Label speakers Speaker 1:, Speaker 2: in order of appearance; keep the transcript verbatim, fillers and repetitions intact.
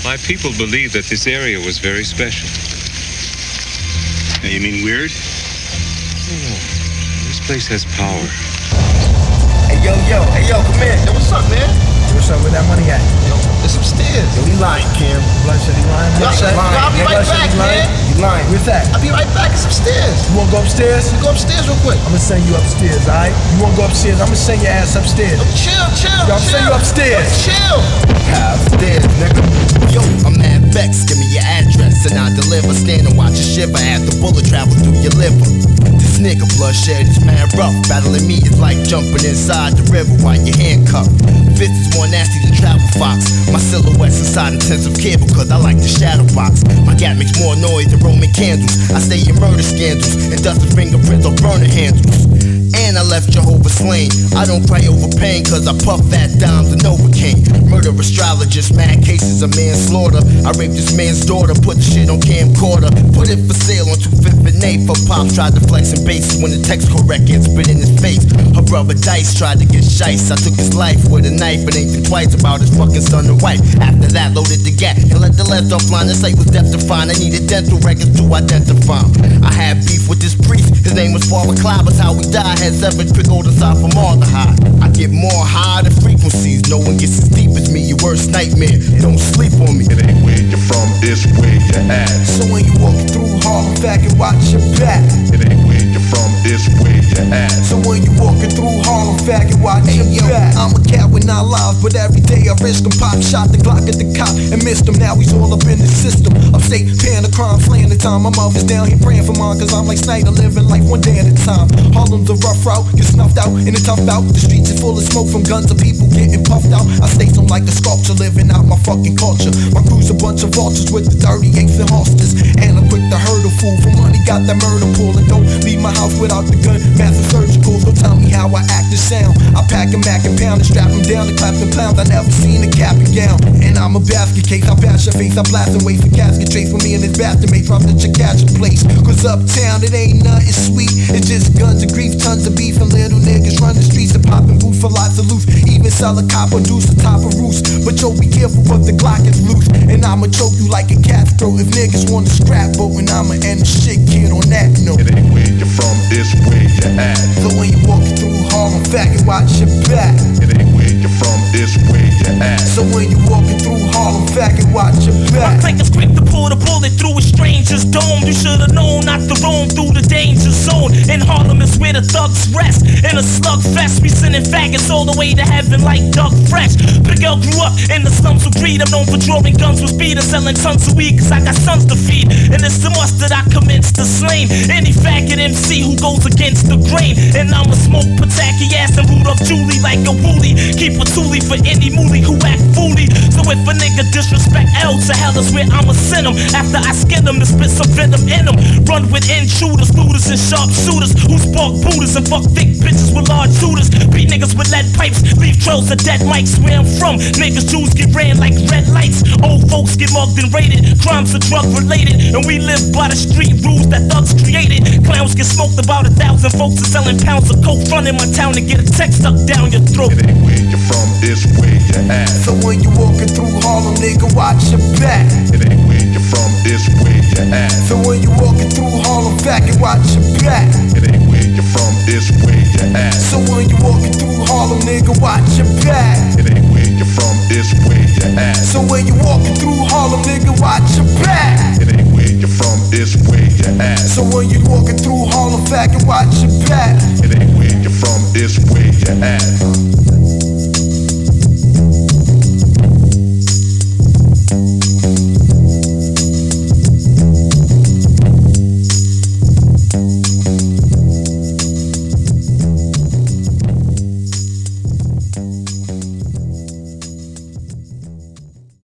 Speaker 1: My people believe that this area was very special.
Speaker 2: Now, you mean weird?
Speaker 1: No, this place has power.
Speaker 3: Hey, yo, yo, hey, yo, come in.
Speaker 4: Yo, what's up, man?
Speaker 3: What's up? Where that money at?
Speaker 4: Yo, it's upstairs.
Speaker 3: Yo, he lying, Kim. Bloodshed, he lying?
Speaker 4: Yo,
Speaker 3: Bloodshed,
Speaker 4: yo, I'll be right back, man.
Speaker 3: You lying. Where's that?
Speaker 4: I'll be right back. It's upstairs.
Speaker 3: You wanna go upstairs?
Speaker 4: You go upstairs real quick.
Speaker 3: I'm gonna send you upstairs, alright? You wanna go upstairs? I'm gonna send your ass upstairs.
Speaker 4: Yo, chill, chill,
Speaker 3: Yo, I'm
Speaker 4: chill.
Speaker 3: sending you upstairs.
Speaker 4: Yo, chill.
Speaker 3: Upstairs, nigga.
Speaker 5: Yo, I'm mad vexed, give me your address and I deliver. Stand and watch you shiver as the bullet travel through your liver. This nigga bloodshed is mad rough. Battling me is like jumping inside the river while you're handcuffed. Fist is more nasty than travel fox. My silhouette's inside intensive care because I like the shadow box. My gat makes more noise than Roman candles. I stay in murder scandals and dust the fingerprints on burner handles. And I left Jehovah slain. I don't cry over pain cause I puff fat dimes and Novocaine. Murder astrologist, mad cases of manslaughter. I raped this man's daughter, put the shit on camcorder. Put it for sale on two-fifth and eighth. For Pops tried to flex and bass when the text correct and spit in his face. Her brother Dice tried to get shice. I took his life with a knife and ain't think twice about his fucking son and wife. After that, loaded the gat and let the left offline. This site was death defined. I needed dental records to identify him. I had beef with this priest. His name was Father Clyde. Was how he died. Had seven trick old aside from all the high. I get more high than frequencies. No one gets as deep as me. Your worst nightmare. Don't sleep on me.
Speaker 6: It ain't where you're from, it's where you're at.
Speaker 3: So when you walking through Harlem, faggot, watch your back.
Speaker 6: It ain't where you're from, it's where you're at.
Speaker 3: So when you walking through Harlem, faggot, watch
Speaker 5: Hey,
Speaker 3: your
Speaker 5: yo,
Speaker 3: back.
Speaker 5: I'm a cat with nine lives, but every day I risk him. Pop shot the Glock at the cop and missed him. Now he's all up in the system. Upstate, paying the crime, slaying the time. My mother's down here praying for mine, cause I'm like Snyder, living life one day at a time. Harlem's a rough route, get snuffed out in a tough bout. The streets is full of smoke from guns of people getting puffed out. I stay some like a sculpture, living out my fucking culture. My crew's a bunch of vultures with the thirty-eights and holsters. And I'm quick to hurdle fool for money, got that murder pull. And don't leave my house without the gun, massive surgical. So tell me how I act and sound. I pack a Mac and pound and strap him down and clap and pound. I never seen a cap and gown. And I'm a basket case, I bash your face, I blast and wait for casket trace for me and his bastard mates. Drop the Chicago place. Cause uptown it ain't nothing sweet. It's just guns and grief, tons of beef and little niggas run the streets and popping boots for lots of loot. Even sell a cop or deuce the top of roofs. But yo, be careful what the Glock is loose. And I'ma choke you like a cat's throat if niggas wanna scrap boat. And I'ma end the shit, kid, on that note.
Speaker 6: It ain't where you're from, it's where you're at.
Speaker 3: So when you walking through Harlem, faggot, watch your back.
Speaker 6: It ain't where you're from, it's where you're at.
Speaker 3: So when you walking through Harlem, faggot, watch your
Speaker 7: My
Speaker 3: back.
Speaker 7: click is quick to pull the bullet through a stranger's dome. You should've known not to roam through the danger zone. In Harlem is where the thugs rest. In a slug fest, we sending faggots all the way to heaven like Doug Fresh. Big L grew up in the slums of greed. I'm known for drawing guns with speed and selling tons of weed, cause I got sons to feed. And it's the must that I commence to slain any faggot M C who goes against the grain. And I'ma smoke Pataki ass and root up Julie like a woolly. Keep a toolie for any moolie who act fooly. So if a nigga disrespect L, to hell is where I'ma send him. After I skin them and spit some venom in them. Run with intruders, looters and sharpshooters who spark booters and fuck thick bitches with large shooters. Beat niggas with lead pipes, leave trails of dead mics where I'm from. Niggas Jews get ran like red lights. Old folks get mugged and raided. Crimes are drug related, and we live by the street rules that thugs created. Clowns get smoked, about a thousand folks are selling pounds of coke. Run in my town to get a text stuck down your throat.
Speaker 6: It ain't where you're from, it's where you're at.
Speaker 3: So when you walking through Harlem, nigga, watch your back.
Speaker 6: It ain't where you're from, it's where you're at.
Speaker 3: So when you walking through Harlem, faggot, watch your back.
Speaker 6: It ain't where you're from, it's where you're at.
Speaker 3: So when you walking through Harlem, nigga, watch your back.
Speaker 6: It ain't where you're from, it's where you're at.
Speaker 3: So when you walking through Harlem, nigga, watch your back.
Speaker 6: It ain't where you're from, it's where you're at.
Speaker 3: So when you walking through Harlem, faggot, watch your back.
Speaker 6: It ain't where you're from, it's where you're at.